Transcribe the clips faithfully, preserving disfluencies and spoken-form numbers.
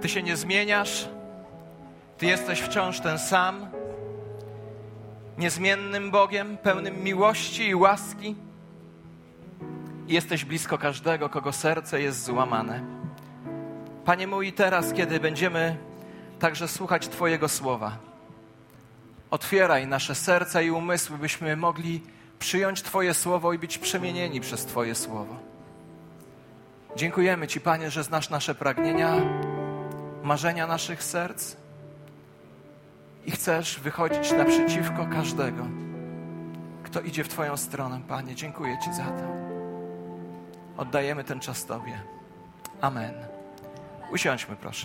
Ty się nie zmieniasz. Ty jesteś wciąż ten sam, niezmiennym Bogiem, pełnym miłości i łaski. I jesteś blisko każdego, kogo serce jest złamane. Panie mój, teraz, kiedy będziemy także słuchać Twojego słowa, otwieraj nasze serca i umysły, byśmy mogli przyjąć Twoje słowo i być przemienieni przez Twoje słowo. Dziękujemy Ci, Panie, że znasz nasze pragnienia, marzenia naszych serc i chcesz wychodzić naprzeciwko każdego, kto idzie w Twoją stronę, Panie. Dziękuję Ci za to. Oddajemy ten czas Tobie. Amen. Usiądźmy, proszę.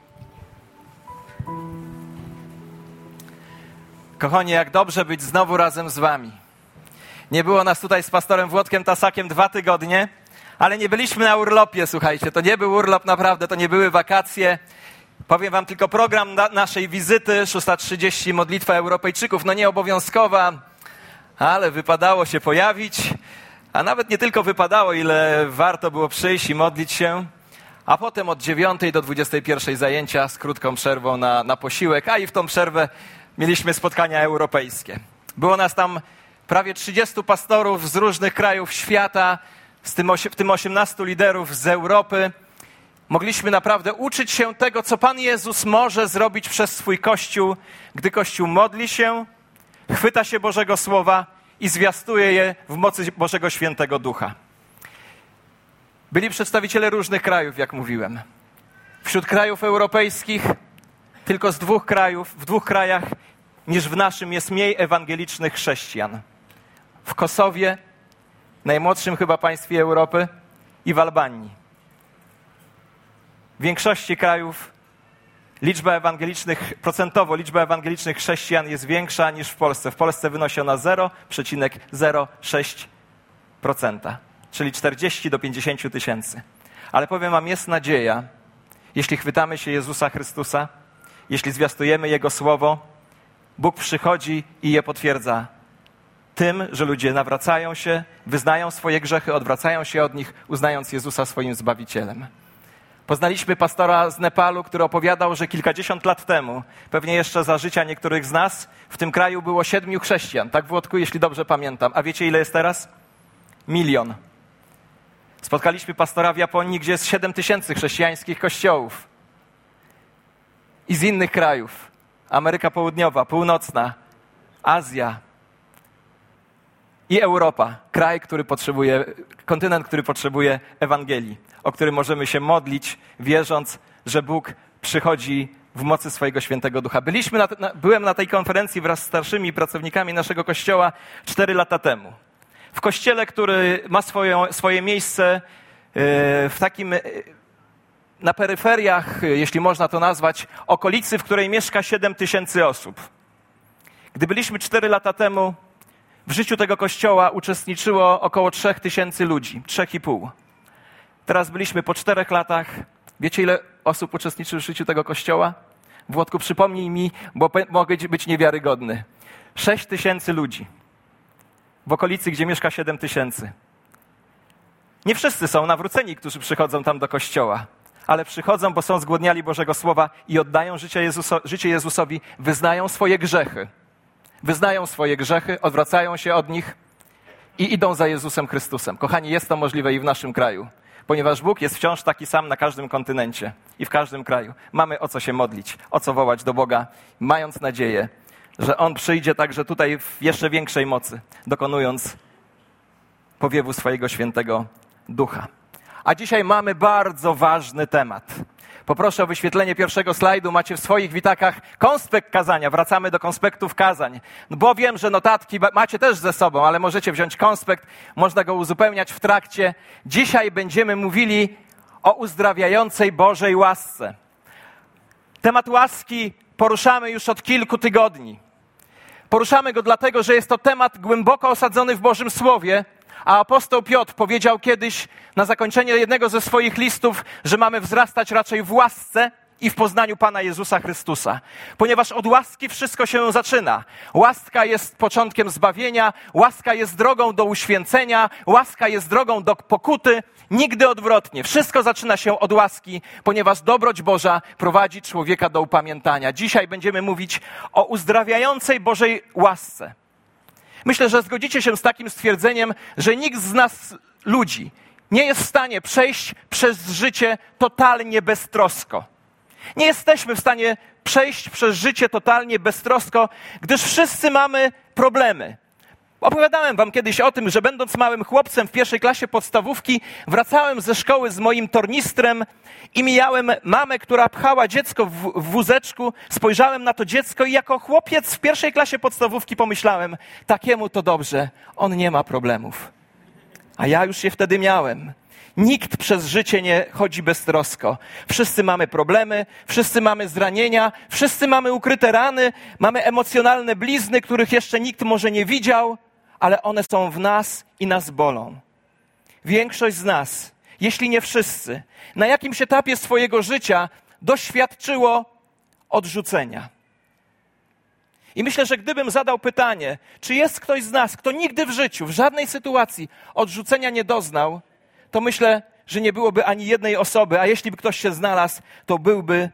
Kochani, jak dobrze być znowu razem z Wami. Nie było nas tutaj z pastorem Włodkiem Tasakiem dwa tygodnie, ale nie byliśmy na urlopie, słuchajcie. To nie był urlop naprawdę, to nie były wakacje. Powiem Wam tylko program na naszej wizyty, szósta trzydzieści, modlitwa Europejczyków. No nie obowiązkowa, ale wypadało się pojawić. A nawet nie tylko wypadało, ile warto było przyjść i modlić się. A potem od dziewiątej do dwudziestej pierwszej zajęcia z krótką przerwą na, na posiłek, a i w tą przerwę mieliśmy spotkania europejskie. Było nas tam prawie trzydziestu pastorów z różnych krajów świata, z tym, w tym osiemnastu liderów z Europy. Mogliśmy naprawdę uczyć się tego, co Pan Jezus może zrobić przez swój Kościół, gdy Kościół modli się, chwyta się Bożego Słowa i zwiastuje je w mocy Bożego Świętego Ducha. Byli przedstawiciele różnych krajów, jak mówiłem. Wśród krajów europejskich tylko z dwóch krajów, w dwóch krajach niż w naszym jest mniej ewangelicznych chrześcijan. W Kosowie, najmłodszym chyba państwie Europy, i w Albanii. W większości krajów liczba ewangelicznych, procentowo liczba ewangelicznych chrześcijan jest większa niż w Polsce. W Polsce wynosi ona zero przecinek zero sześć procent, czyli czterdzieści do pięćdziesięciu tysięcy. Ale powiem Wam, jest nadzieja, jeśli chwytamy się Jezusa Chrystusa, jeśli zwiastujemy Jego Słowo, Bóg przychodzi i je potwierdza tym, że ludzie nawracają się, wyznają swoje grzechy, odwracają się od nich, uznając Jezusa swoim Zbawicielem. Poznaliśmy pastora z Nepalu, który opowiadał, że kilkadziesiąt lat temu, pewnie jeszcze za życia niektórych z nas, w tym kraju było siedmiu chrześcijan. Tak, Włodku, jeśli dobrze pamiętam. A wiecie, ile jest teraz? Milion. Spotkaliśmy pastora w Japonii, gdzie jest siedem tysięcy chrześcijańskich kościołów. I z innych krajów. Ameryka Południowa, Północna, Azja i Europa. Kraj, który potrzebuje, kontynent, który potrzebuje Ewangelii, o który możemy się modlić, wierząc, że Bóg przychodzi w mocy swojego Świętego Ducha. Byliśmy na, na, byłem na tej konferencji wraz z starszymi pracownikami naszego kościoła cztery lata temu. W kościele, który ma swoją, swoje miejsce yy, w takim... Yy, na peryferiach, jeśli można to nazwać, okolicy, w której mieszka siedem tysięcy osób. Gdy byliśmy cztery lata temu, w życiu tego kościoła uczestniczyło około trzech tysięcy ludzi, trzech i pół. Teraz byliśmy po czterech latach. Wiecie, ile osób uczestniczy w życiu tego kościoła? Włodku, przypomnij mi, bo mogę być niewiarygodny. Sześć tysięcy ludzi w okolicy, gdzie mieszka siedem tysięcy. Nie wszyscy są nawróceni, którzy przychodzą tam do kościoła, ale przychodzą, bo są zgłodniali Bożego Słowa i oddają życie, Jezuso, życie Jezusowi, wyznają swoje grzechy. Wyznają swoje grzechy, odwracają się od nich i idą za Jezusem Chrystusem. Kochani, jest to możliwe i w naszym kraju, ponieważ Bóg jest wciąż taki sam na każdym kontynencie i w każdym kraju. Mamy o co się modlić, o co wołać do Boga, mając nadzieję, że On przyjdzie także tutaj w jeszcze większej mocy, dokonując powiewu swojego Świętego Ducha. A dzisiaj mamy bardzo ważny temat. Poproszę o wyświetlenie pierwszego slajdu. Macie w swoich witakach konspekt kazania. Wracamy do konspektów kazań. Bo wiem, że notatki macie też ze sobą, ale możecie wziąć konspekt. Można go uzupełniać w trakcie. Dzisiaj będziemy mówili o uzdrawiającej Bożej łasce. Temat łaski poruszamy już od kilku tygodni. Poruszamy go dlatego, że jest to temat głęboko osadzony w Bożym Słowie, a apostoł Piotr powiedział kiedyś na zakończenie jednego ze swoich listów, że mamy wzrastać raczej w łasce i w poznaniu Pana Jezusa Chrystusa. Ponieważ od łaski wszystko się zaczyna. Łaska jest początkiem zbawienia, łaska jest drogą do uświęcenia, łaska jest drogą do pokuty. Nigdy odwrotnie. Wszystko zaczyna się od łaski, ponieważ dobroć Boża prowadzi człowieka do upamiętania. Dzisiaj będziemy mówić o uzdrawiającej Bożej łasce. Myślę, że zgodzicie się z takim stwierdzeniem, że nikt z nas, ludzi, nie jest w stanie przejść przez życie totalnie beztrosko. Nie jesteśmy w stanie przejść przez życie totalnie beztrosko, gdyż wszyscy mamy problemy. Opowiadałem wam kiedyś o tym, że będąc małym chłopcem w pierwszej klasie podstawówki, wracałem ze szkoły z moim tornistrem i mijałem mamę, która pchała dziecko w, w wózeczku. Spojrzałem na to dziecko i jako chłopiec w pierwszej klasie podstawówki pomyślałem, takiemu to dobrze, on nie ma problemów. A ja już je wtedy miałem. Nikt przez życie nie chodzi beztrosko. Wszyscy mamy problemy, wszyscy mamy zranienia, wszyscy mamy ukryte rany, mamy emocjonalne blizny, których jeszcze nikt może nie widział, ale one są w nas i nas bolą. Większość z nas, jeśli nie wszyscy, na jakimś etapie swojego życia doświadczyło odrzucenia. I myślę, że gdybym zadał pytanie, czy jest ktoś z nas, kto nigdy w życiu, w żadnej sytuacji odrzucenia nie doznał, to myślę, że nie byłoby ani jednej osoby, a jeśli by ktoś się znalazł, to byłby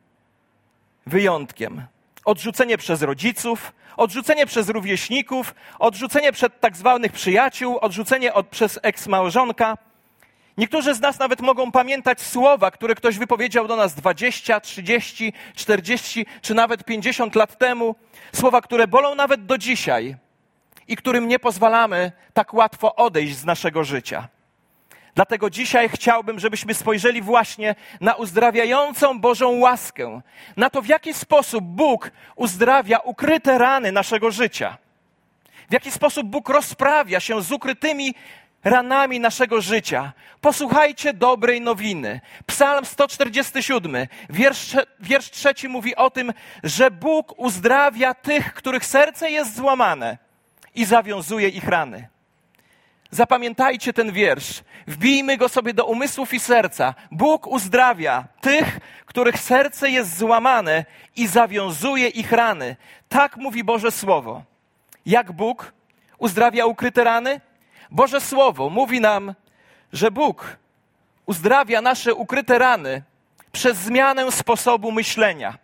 wyjątkiem. Odrzucenie przez rodziców, odrzucenie przez rówieśników, odrzucenie przed tak zwanych przyjaciół, odrzucenie od, przez eks-małżonka. Niektórzy z nas nawet mogą pamiętać słowa, które ktoś wypowiedział do nas dwadzieścia, trzydzieści, czterdzieści czy nawet pięćdziesiąt lat temu. Słowa, które bolą nawet do dzisiaj i którym nie pozwalamy tak łatwo odejść z naszego życia. Dlatego dzisiaj chciałbym, żebyśmy spojrzeli właśnie na uzdrawiającą Bożą łaskę, na to, w jaki sposób Bóg uzdrawia ukryte rany naszego życia. W jaki sposób Bóg rozprawia się z ukrytymi ranami naszego życia. Posłuchajcie dobrej nowiny. Psalm sto czterdziesty siódmy, wiersz, wiersz trzeci mówi o tym, że Bóg uzdrawia tych, których serce jest złamane i zawiązuje ich rany. Zapamiętajcie ten wiersz. Wbijmy go sobie do umysłów i serca. Bóg uzdrawia tych, których serce jest złamane i zawiązuje ich rany. Tak mówi Boże Słowo. Jak Bóg uzdrawia ukryte rany? Boże Słowo mówi nam, że Bóg uzdrawia nasze ukryte rany przez zmianę sposobu myślenia.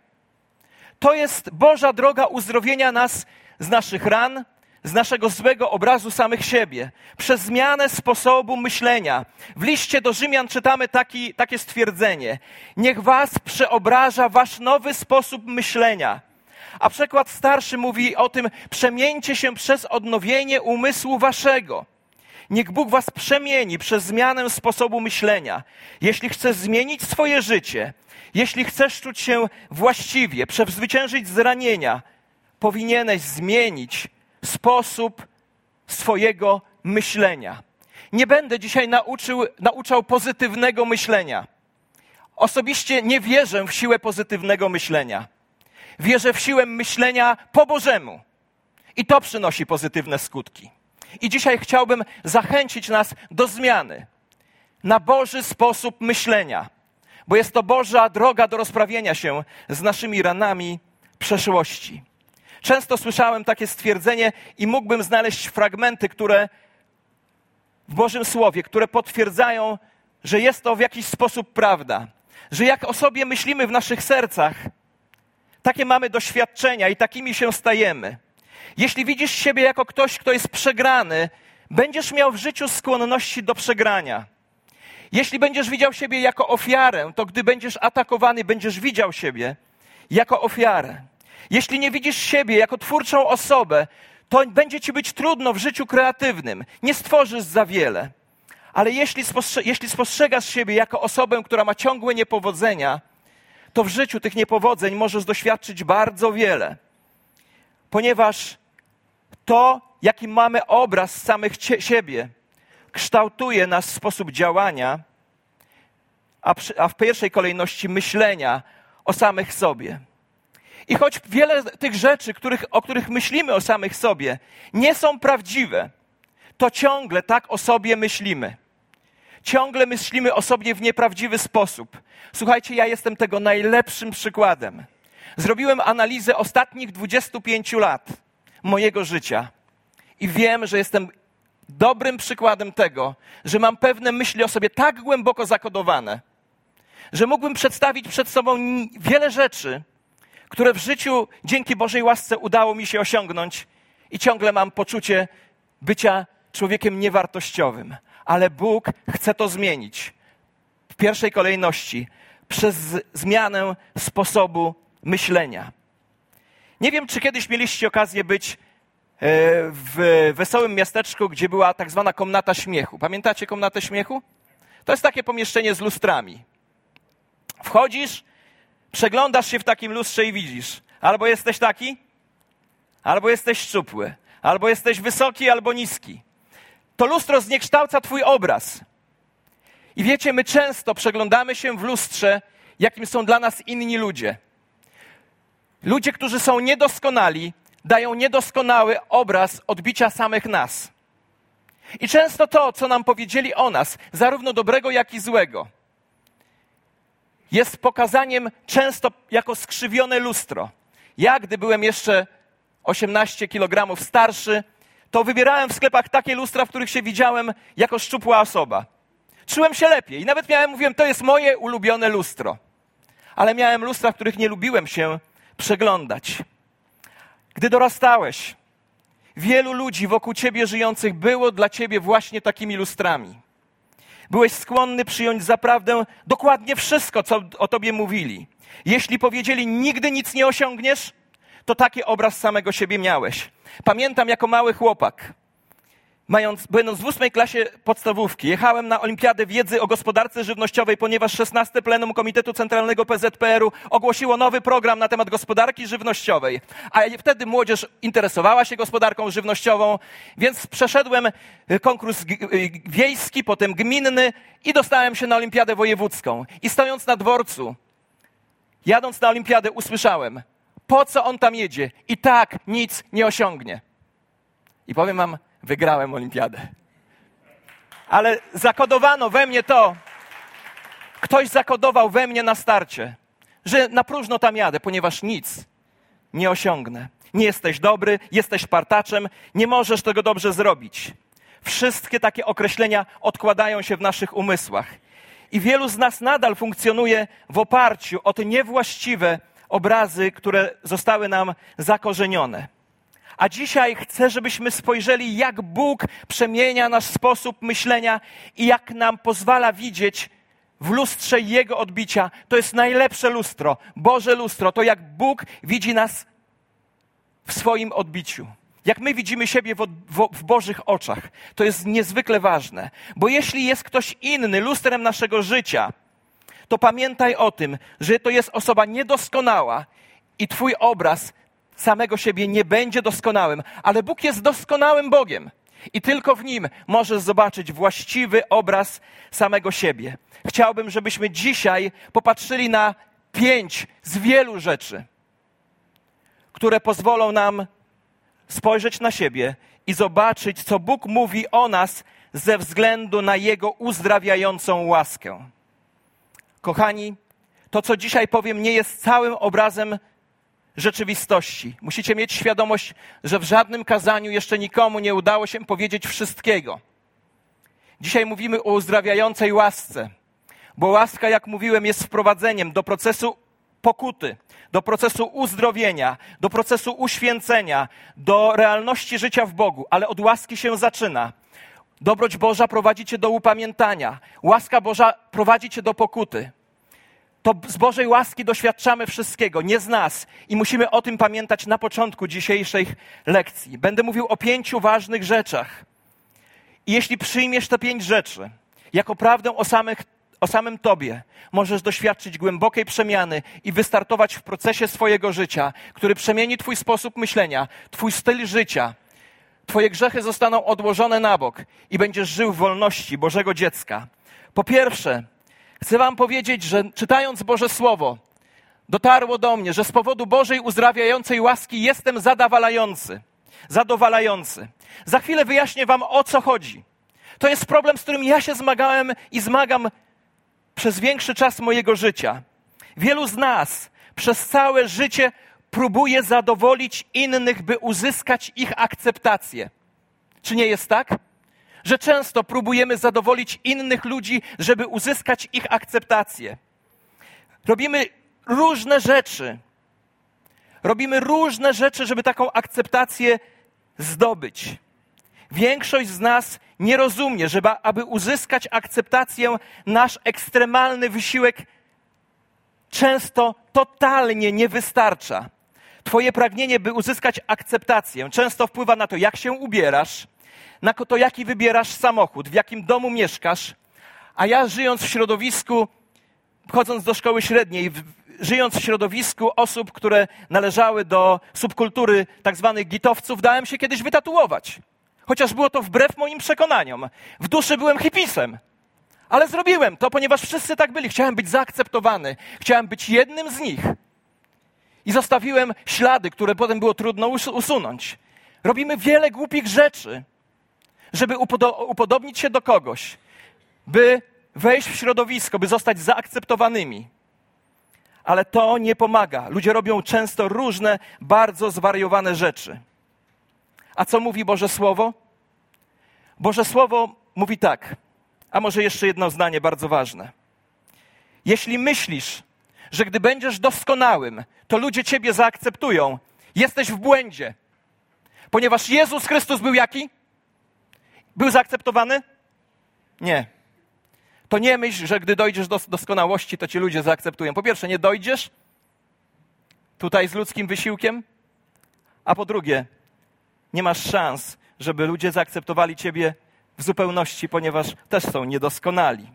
To jest Boża droga uzdrowienia nas z naszych ran, z naszego złego obrazu samych siebie, przez zmianę sposobu myślenia. W liście do Rzymian czytamy taki, takie stwierdzenie. Niech was przeobraża wasz nowy sposób myślenia. A przekład starszy mówi o tym, przemieńcie się przez odnowienie umysłu waszego. Niech Bóg was przemieni przez zmianę sposobu myślenia. Jeśli chcesz zmienić swoje życie, jeśli chcesz czuć się właściwie, przezwyciężyć zranienia, powinieneś zmienić sposób swojego myślenia. Nie będę dzisiaj nauczył, nauczał pozytywnego myślenia. Osobiście nie wierzę w siłę pozytywnego myślenia. Wierzę w siłę myślenia po Bożemu. I to przynosi pozytywne skutki. I dzisiaj chciałbym zachęcić nas do zmiany na Boży sposób myślenia, bo jest to Boża droga do rozprawienia się z naszymi ranami przeszłości. Często słyszałem takie stwierdzenie i mógłbym znaleźć fragmenty, które w Bożym Słowie, które potwierdzają, że jest to w jakiś sposób prawda. Że jak o sobie myślimy w naszych sercach, takie mamy doświadczenia i takimi się stajemy. Jeśli widzisz siebie jako ktoś, kto jest przegrany, będziesz miał w życiu skłonności do przegrania. Jeśli będziesz widział siebie jako ofiarę, to gdy będziesz atakowany, będziesz widział siebie jako ofiarę. Jeśli nie widzisz siebie jako twórczą osobę, to będzie ci być trudno w życiu kreatywnym. Nie stworzysz za wiele. Ale jeśli, spostrze- jeśli spostrzegasz siebie jako osobę, która ma ciągłe niepowodzenia, to w życiu tych niepowodzeń możesz doświadczyć bardzo wiele. Ponieważ to, jaki mamy obraz samych cie- siebie, kształtuje nasz sposób działania, a, przy, a w pierwszej kolejności myślenia o samych sobie. I choć wiele tych rzeczy, których, o których myślimy o samych sobie, nie są prawdziwe, to ciągle tak o sobie myślimy. Ciągle myślimy o sobie w nieprawdziwy sposób. Słuchajcie, ja jestem tego najlepszym przykładem. Zrobiłem analizę ostatnich dwudziestu pięciu lat mojego życia i wiem, że jestem dobrym przykładem tego, że mam pewne myśli o sobie tak głęboko zakodowane, że mógłbym przedstawić przed sobą wiele rzeczy, które w życiu dzięki Bożej łasce udało mi się osiągnąć i ciągle mam poczucie bycia człowiekiem niewartościowym. Ale Bóg chce to zmienić. W pierwszej kolejności przez zmianę sposobu myślenia. Nie wiem, czy kiedyś mieliście okazję być w wesołym miasteczku, gdzie była tak zwana komnata śmiechu. Pamiętacie komnatę śmiechu? To jest takie pomieszczenie z lustrami. Wchodzisz, przeglądasz się w takim lustrze i widzisz, albo jesteś taki, albo jesteś szczupły, albo jesteś wysoki, albo niski. To lustro zniekształca twój obraz. I wiecie, my często przeglądamy się w lustrze, jakim są dla nas inni ludzie. Ludzie, którzy są niedoskonali, dają niedoskonały obraz odbicia samych nas. I często to, co nam powiedzieli o nas, zarówno dobrego, jak i złego, jest pokazaniem często jako skrzywione lustro. Ja, gdy byłem jeszcze osiemnaście kilogramów starszy, to wybierałem w sklepach takie lustra, w których się widziałem jako szczupła osoba. Czułem się lepiej i nawet miałem, mówiłem, to jest moje ulubione lustro. Ale miałem lustra, w których nie lubiłem się przeglądać. Gdy dorastałeś, wielu ludzi wokół ciebie żyjących było dla ciebie właśnie takimi lustrami. Byłeś skłonny przyjąć za prawdę dokładnie wszystko, co o tobie mówili. Jeśli powiedzieli, nigdy nic nie osiągniesz, to taki obraz samego siebie miałeś. Pamiętam jako mały chłopak, mając, będąc w ósmej klasie podstawówki, jechałem na Olimpiadę Wiedzy o Gospodarce Żywnościowej, ponieważ szesnaste Plenum Komitetu Centralnego P Z P R u ogłosiło nowy program na temat gospodarki żywnościowej. A wtedy młodzież interesowała się gospodarką żywnościową, więc przeszedłem konkurs wiejski, potem gminny i dostałem się na Olimpiadę Wojewódzką. I stojąc na dworcu, jadąc na Olimpiadę, usłyszałem, po co on tam jedzie? I tak nic nie osiągnie. I powiem wam, wygrałem olimpiadę. Ale zakodowano we mnie to, ktoś zakodował we mnie na starcie, że na próżno tam jadę, ponieważ nic nie osiągnę. Nie jesteś dobry, jesteś partaczem, nie możesz tego dobrze zrobić. Wszystkie takie określenia odkładają się w naszych umysłach. I wielu z nas nadal funkcjonuje w oparciu o te niewłaściwe obrazy, które zostały nam zakorzenione. A dzisiaj chcę, żebyśmy spojrzeli, jak Bóg przemienia nasz sposób myślenia i jak nam pozwala widzieć w lustrze Jego odbicia. To jest najlepsze lustro, Boże lustro. To jak Bóg widzi nas w swoim odbiciu. Jak my widzimy siebie w, w, w Bożych oczach. To jest niezwykle ważne. Bo jeśli jest ktoś inny lustrem naszego życia, to pamiętaj o tym, że to jest osoba niedoskonała i twój obraz samego siebie nie będzie doskonałym, ale Bóg jest doskonałym Bogiem i tylko w Nim możesz zobaczyć właściwy obraz samego siebie. Chciałbym, żebyśmy dzisiaj popatrzyli na pięć z wielu rzeczy, które pozwolą nam spojrzeć na siebie i zobaczyć, co Bóg mówi o nas ze względu na Jego uzdrawiającą łaskę. Kochani, to, co dzisiaj powiem, nie jest całym obrazem rzeczywistości. Musicie mieć świadomość, że w żadnym kazaniu jeszcze nikomu nie udało się powiedzieć wszystkiego. Dzisiaj mówimy o uzdrawiającej łasce, bo łaska, jak mówiłem, jest wprowadzeniem do procesu pokuty, do procesu uzdrowienia, do procesu uświęcenia, do realności życia w Bogu, ale od łaski się zaczyna. Dobroć Boża prowadzi cię do upamiętania. Łaska Boża prowadzi cię do pokuty. To z Bożej łaski doświadczamy wszystkiego, nie z nas. I musimy o tym pamiętać na początku dzisiejszej lekcji. Będę mówił o pięciu ważnych rzeczach. I jeśli przyjmiesz te pięć rzeczy jako prawdę o, samych, o samym tobie, możesz doświadczyć głębokiej przemiany i wystartować w procesie swojego życia, który przemieni twój sposób myślenia, twój styl życia. Twoje grzechy zostaną odłożone na bok i będziesz żył w wolności Bożego dziecka. Po pierwsze, chcę wam powiedzieć, że czytając Boże Słowo, dotarło do mnie, że z powodu Bożej uzdrawiającej łaski jestem zadowalający. Zadowalający. Za chwilę wyjaśnię wam, o co chodzi. To jest problem, z którym ja się zmagałem i zmagam przez większy czas mojego życia. Wielu z nas przez całe życie próbuje zadowolić innych, by uzyskać ich akceptację. Czy nie jest tak? Że często próbujemy zadowolić innych ludzi, żeby uzyskać ich akceptację. Robimy różne rzeczy. Robimy różne rzeczy, żeby taką akceptację zdobyć. Większość z nas nie rozumie, że aby uzyskać akceptację, nasz ekstremalny wysiłek często totalnie nie wystarcza. Twoje pragnienie, by uzyskać akceptację, często wpływa na to, jak się ubierasz, na to, jaki wybierasz samochód, w jakim domu mieszkasz. A ja żyjąc w środowisku, chodząc do szkoły średniej, żyjąc w środowisku osób, które należały do subkultury tak zwanych gitowców, dałem się kiedyś wytatuować. Chociaż było to wbrew moim przekonaniom. W duszy byłem hipisem. Ale zrobiłem to, ponieważ wszyscy tak byli. Chciałem być zaakceptowany. Chciałem być jednym z nich. I zostawiłem ślady, które potem było trudno usunąć. Robimy wiele głupich rzeczy, żeby upodo- upodobnić się do kogoś, by wejść w środowisko, by zostać zaakceptowanymi. Ale to nie pomaga. Ludzie robią często różne, bardzo zwariowane rzeczy. A co mówi Boże Słowo? Boże Słowo mówi tak, a może jeszcze jedno zdanie bardzo ważne. Jeśli myślisz, że gdy będziesz doskonałym, to ludzie ciebie zaakceptują, jesteś w błędzie. Ponieważ Jezus Chrystus był jaki? Był zaakceptowany? Nie. To nie myśl, że gdy dojdziesz do doskonałości, to cię ludzie zaakceptują. Po pierwsze, nie dojdziesz tutaj z ludzkim wysiłkiem, a po drugie, nie masz szans, żeby ludzie zaakceptowali ciebie w zupełności, ponieważ też są niedoskonali.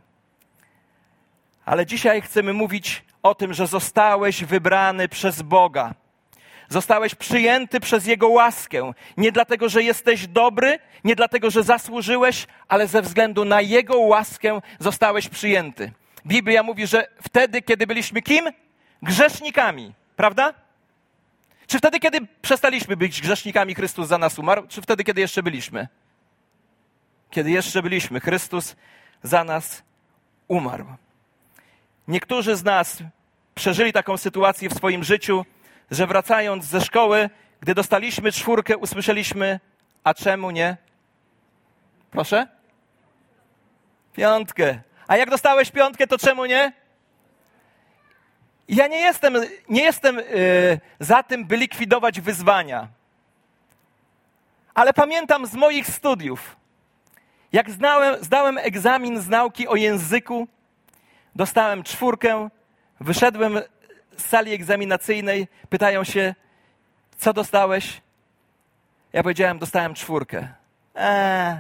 Ale dzisiaj chcemy mówić o tym, że zostałeś wybrany przez Boga. Zostałeś przyjęty przez Jego łaskę. Nie dlatego, że jesteś dobry, nie dlatego, że zasłużyłeś, ale ze względu na Jego łaskę zostałeś przyjęty. Biblia mówi, że wtedy, kiedy byliśmy kim? Grzesznikami. Prawda? Czy wtedy, kiedy przestaliśmy być grzesznikami, Chrystus za nas umarł? Czy wtedy, kiedy jeszcze byliśmy? Kiedy jeszcze byliśmy, Chrystus za nas umarł. Niektórzy z nas przeżyli taką sytuację w swoim życiu, że wracając ze szkoły, gdy dostaliśmy czwórkę, usłyszeliśmy, a czemu nie? Proszę? Piątkę. A jak dostałeś piątkę, to czemu nie? Ja nie jestem, nie jestem yy, za tym, by likwidować wyzwania. Ale pamiętam z moich studiów, jak znałem, zdałem egzamin z nauki o języku, dostałem czwórkę, wyszedłem z sali egzaminacyjnej, pytają się, co dostałeś? Ja powiedziałem, dostałem czwórkę. Eee.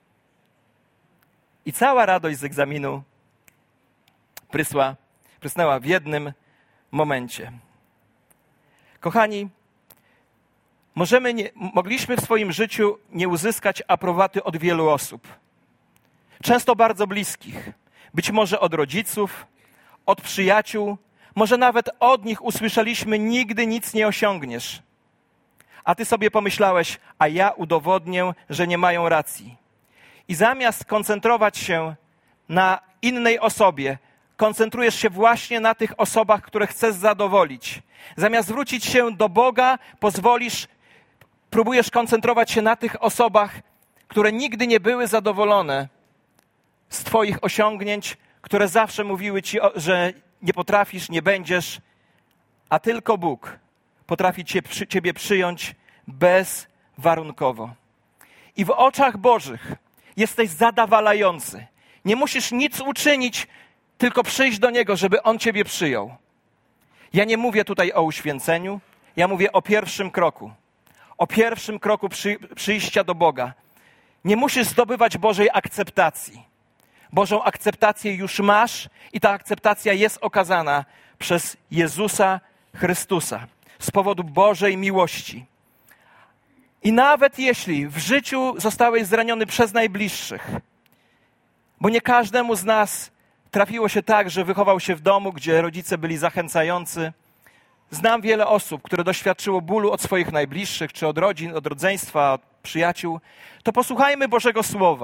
I cała radość z egzaminu prysła, prysnęła w jednym momencie. Kochani, możemy nie, mogliśmy w swoim życiu nie uzyskać aprobaty od wielu osób. Często bardzo bliskich. Być może od rodziców, od przyjaciół, może nawet od nich usłyszeliśmy, nigdy nic nie osiągniesz. A ty sobie pomyślałeś, a ja udowodnię, że nie mają racji. I zamiast koncentrować się na innej osobie, koncentrujesz się właśnie na tych osobach, które chcesz zadowolić. Zamiast zwrócić się do Boga, pozwolisz, próbujesz koncentrować się na tych osobach, które nigdy nie były zadowolone z twoich osiągnięć, które zawsze mówiły ci, że nie potrafisz, nie będziesz, a tylko Bóg potrafi cię, przy, ciebie przyjąć bezwarunkowo. I w oczach Bożych jesteś zadowalający. Nie musisz nic uczynić, tylko przyjść do Niego, żeby On ciebie przyjął. Ja nie mówię tutaj o uświęceniu, ja mówię o pierwszym kroku. O pierwszym kroku przy, przyjścia do Boga. Nie musisz zdobywać Bożej akceptacji. Bożą akceptację już masz i ta akceptacja jest okazana przez Jezusa Chrystusa z powodu Bożej miłości. I nawet jeśli w życiu zostałeś zraniony przez najbliższych, bo nie każdemu z nas trafiło się tak, że wychował się w domu, gdzie rodzice byli zachęcający. Znam wiele osób, które doświadczyło bólu od swoich najbliższych, czy od rodzin, od rodzeństwa, od przyjaciół. To posłuchajmy Bożego Słowa.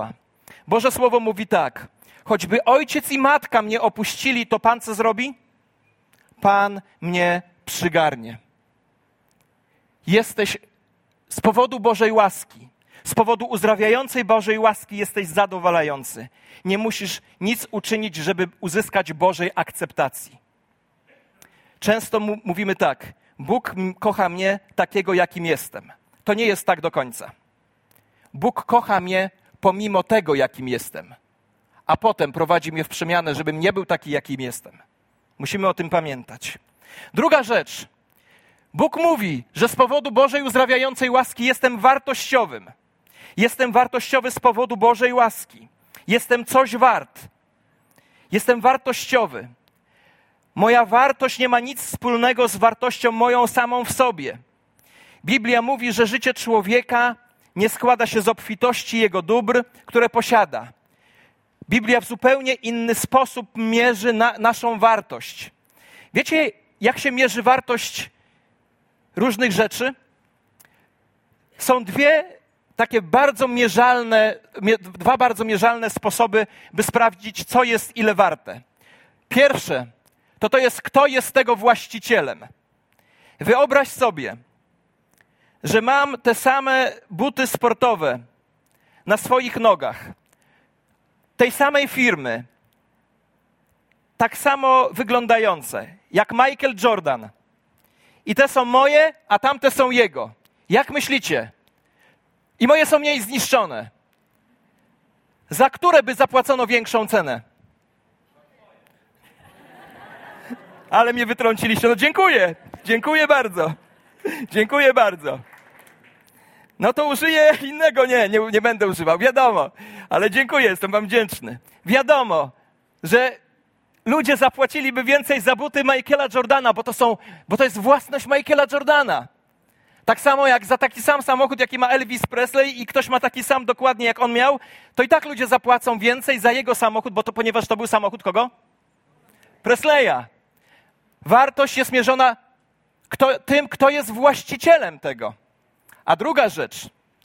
Boże Słowo mówi tak. Choćby ojciec i matka mnie opuścili, to Pan co zrobi? Pan mnie przygarnie. Jesteś z powodu Bożej łaski, z powodu uzdrawiającej Bożej łaski jesteś zadowalający. Nie musisz nic uczynić, żeby uzyskać Bożej akceptacji. Często mu- mówimy tak, Bóg kocha mnie takiego, jakim jestem. To nie jest tak do końca. Bóg kocha mnie pomimo tego, jakim jestem, a potem prowadzi mnie w przemianę, żebym nie był taki, jakim jestem. Musimy o tym pamiętać. Druga rzecz. Bóg mówi, że z powodu Bożej uzdrawiającej łaski jestem wartościowym. Jestem wartościowy z powodu Bożej łaski. Jestem coś wart. Jestem wartościowy. Moja wartość nie ma nic wspólnego z wartością moją samą w sobie. Biblia mówi, że życie człowieka nie składa się z obfitości jego dóbr, które posiada. Biblia w zupełnie inny sposób mierzy na, naszą wartość. Wiecie, jak się mierzy wartość różnych rzeczy? Są dwie takie bardzo mierzalne, dwa bardzo mierzalne sposoby, by sprawdzić, co jest ile warte. Pierwsze, to to jest, kto jest tego właścicielem. Wyobraź sobie, że mam te same buty sportowe na swoich nogach, tej samej firmy, tak samo wyglądające, jak Michael Jordan. I te są moje, a tamte są jego. Jak myślicie? I moje są mniej zniszczone. Za które by zapłacono większą cenę? Ale mnie wytrąciliście. No dziękuję. Dziękuję bardzo. Dziękuję bardzo. No to użyję innego. Nie, nie, nie będę używał. Wiadomo. Ale dziękuję, jestem wam wdzięczny. Wiadomo, że ludzie zapłaciliby więcej za buty Michaela Jordana, bo to są, bo to jest własność Michaela Jordana. Tak samo jak za taki sam samochód, jaki ma Elvis Presley i ktoś ma taki sam dokładnie, jak on miał, to i tak ludzie zapłacą więcej za jego samochód, bo to ponieważ to był samochód kogo? Presleya. Wartość jest mierzona kto, tym, kto jest właścicielem tego. A druga rzecz.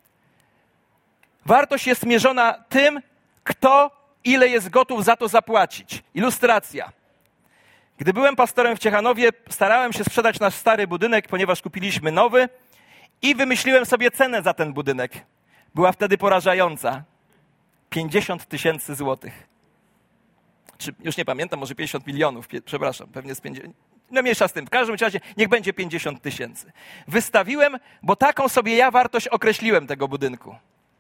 Wartość jest mierzona tym, kto ile jest gotów za to zapłacić. Ilustracja. Gdy byłem pastorem w Ciechanowie, starałem się sprzedać nasz stary budynek, ponieważ kupiliśmy nowy i wymyśliłem sobie cenę za ten budynek. Była wtedy porażająca. pięćdziesiąt tysięcy złotych. Czy, już nie pamiętam, może pięćdziesiąt milionów, pie, przepraszam, pewnie z pięćdziesiąt. No mniejsza z tym, w każdym razie niech będzie pięćdziesiąt tysięcy. Wystawiłem, bo taką sobie ja wartość określiłem tego budynku.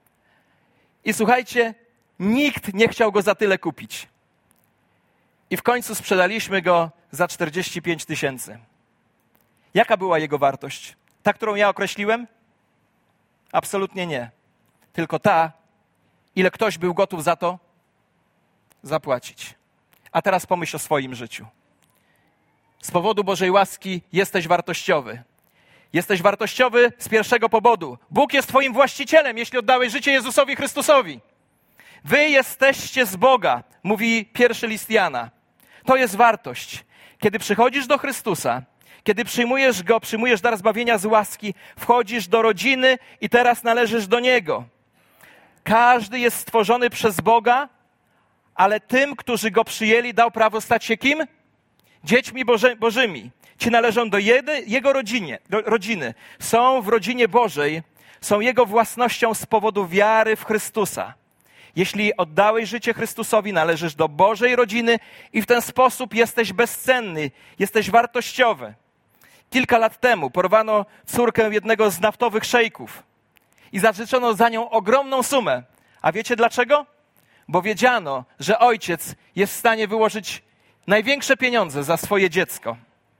I słuchajcie, nikt nie chciał go za tyle kupić. I w końcu sprzedaliśmy go za czterdzieści pięć tysięcy. Jaka była jego wartość? Ta, którą ja określiłem? Absolutnie nie. Tylko ta, ile ktoś był gotów za to zapłacić. A teraz pomyśl o swoim życiu. Z powodu Bożej łaski jesteś wartościowy. Jesteś wartościowy z pierwszego powodu. Bóg jest twoim właścicielem, jeśli oddałeś życie Jezusowi Chrystusowi. Wy jesteście z Boga, mówi pierwszy list Jana. To jest wartość. Kiedy przychodzisz do Chrystusa, kiedy przyjmujesz Go, przyjmujesz dar zbawienia z łaski, wchodzisz do rodziny i teraz należysz do Niego. Każdy jest stworzony przez Boga, ale tym, którzy Go przyjęli, dał prawo stać się kim? Dziećmi Boże, Bożymi. Ci należą do jedy, Jego rodzinie, do rodziny. Są w rodzinie Bożej, są Jego własnością z powodu wiary w Chrystusa. Jeśli oddałeś życie Chrystusowi, należysz do Bożej rodziny i w ten sposób jesteś bezcenny, jesteś wartościowy. Kilka lat temu porwano córkę jednego z naftowych szejków i zażyczono za nią ogromną sumę. A wiecie dlaczego? Bo wiedziano, że ojciec jest w stanie wyłożyć największe pieniądze za swoje dziecko.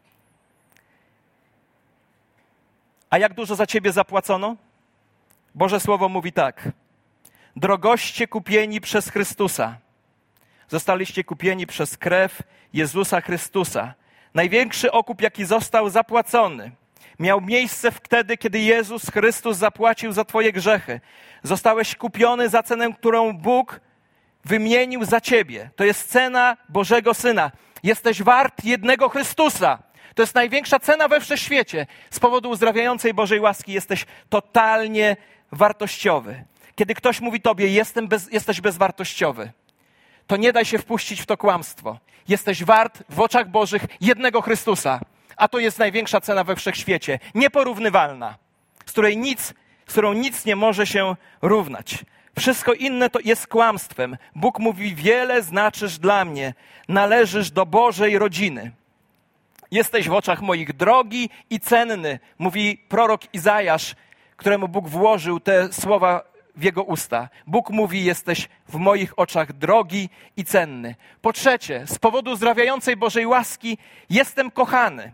A jak dużo za ciebie zapłacono? Boże Słowo mówi tak. Drogoście kupieni przez Chrystusa. Zostaliście kupieni przez krew Jezusa Chrystusa. Największy okup, jaki został zapłacony, miał miejsce wtedy, kiedy Jezus Chrystus zapłacił za twoje grzechy. Zostałeś kupiony za cenę, którą Bóg wymienił za ciebie. To jest cena Bożego Syna. Jesteś wart jednego Chrystusa. To jest największa cena we wszechświecie. Z powodu uzdrawiającej Bożej łaski jesteś totalnie wartościowy. Kiedy ktoś mówi tobie, Jestem bez, jesteś bezwartościowy, to nie daj się wpuścić w to kłamstwo. Jesteś wart w oczach Bożych jednego Chrystusa, a to jest największa cena we wszechświecie, nieporównywalna, z której nic, z którą nic nie może się równać. Wszystko inne to jest kłamstwem. Bóg mówi, wiele znaczysz dla mnie, należysz do Bożej rodziny. Jesteś w oczach moich drogi i cenny, mówi prorok Izajasz, któremu Bóg włożył te słowa w jego usta. Bóg mówi, jesteś w moich oczach drogi i cenny. Po trzecie, z powodu uzdrawiającej Bożej łaski jestem kochany.